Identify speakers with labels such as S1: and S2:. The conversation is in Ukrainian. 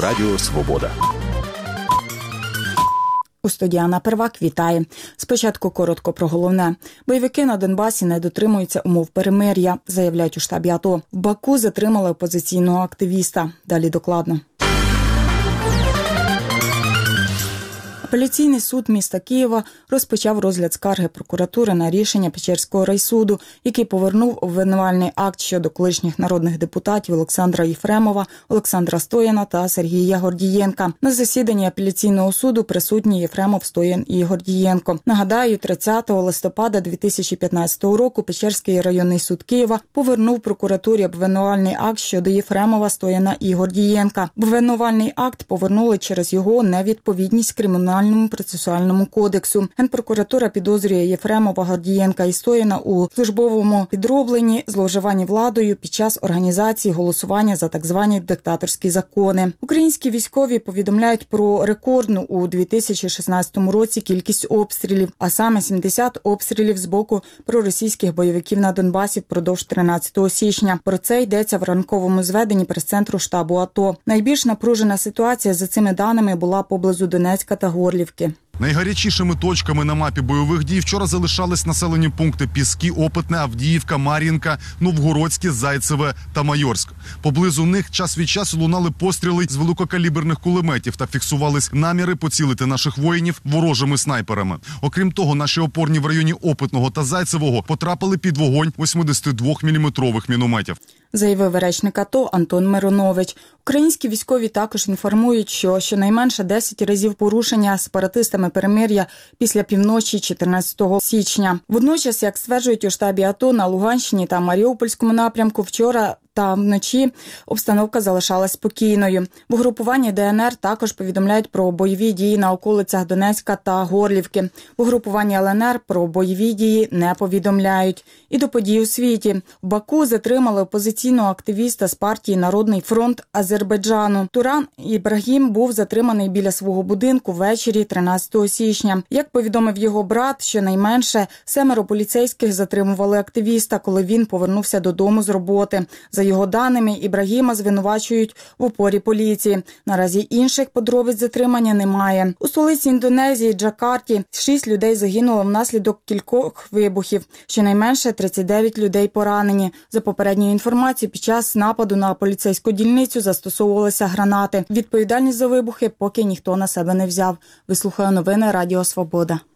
S1: Радіо Свобода.
S2: У студії Анна Первак вітає. Спочатку коротко про головне. Бойовики на Донбасі не дотримуються умов перемир'я, заявляють у штабі АТО. В Баку затримали опозиційного активіста. Далі докладно. Апеляційний суд міста Києва розпочав розгляд скарги прокуратури на рішення Печерського райсуду, який повернув обвинувальний акт щодо колишніх народних депутатів Олександра Єфремова, Олександра Стояна та Сергія Гордієнка. На засіданні апеляційного суду присутні Єфремов, Стоян і Гордієнко. Нагадаю, 30 листопада 2015 року Печерський районний суд Києва повернув прокуратурі обвинувальний акт щодо Єфремова, Стояна і Гордієнка. Обвинувальний акт повернули через його невідповідність Кримінальному процесуальному кодексу. Генпрокуратура підозрює Єфремова, Гордієнка і Стояна у службовому підробленні, зловживанні владою під час організації голосування за так звані диктаторські закони. Українські військові повідомляють про рекордну у 2016 році кількість обстрілів, а саме 70 обстрілів з боку проросійських бойовиків на Донбасі впродовж 13 січня. Про це йдеться в ранковому зведенні прес-центру штабу АТО. Найбільш напружена ситуація за цими даними була поблизу Донецька та Горлівки.
S3: Найгарячішими точками на мапі бойових дій вчора залишались населені пункти Піски, Опитне, Авдіївка, Мар'їнка, Новгородське, Зайцеве та Майорськ. Поблизу них час від часу лунали постріли з великокаліберних кулеметів та фіксувались наміри поцілити наших воїнів ворожими снайперами. Окрім того, наші опорні в районі Опитного та Зайцевого потрапили під вогонь 82-мм мінометів.
S2: Заявив речник АТО Антон Миронович. Українські військові також інформують, що щонайменше 10 разів порушення сепаратистами перемир'я після півночі 14 січня. Водночас, як стверджують у штабі АТО, на Луганщині та Маріупольському напрямку вчора та вночі обстановка залишалась спокійною. В угрупуванні ДНР також повідомляють про бойові дії на околицях Донецька та Горлівки. В угрупуванні ЛНР про бойові дії не повідомляють. І до подій у світі. В Баку затримали опозиційного активіста з партії «Народний фронт» Азербайджану. Туран Ібрагім був затриманий біля свого будинку ввечері 13 січня. Як повідомив його брат, щонайменше 7 поліцейських затримували активіста, коли він повернувся додому з роботи. За його даними, Ібрагіма звинувачують в опорі поліції. Наразі інших подробиць затримання немає. У столиці Індонезії, Джакарті, 6 людей загинуло внаслідок кількох вибухів. Щонайменше 39 людей поранені. За попередньою інформацією, під час нападу на поліцейську дільницю застосовувалися гранати. Відповідальність за вибухи поки ніхто на себе не взяв. Вислухаю новини Радіо Свобода.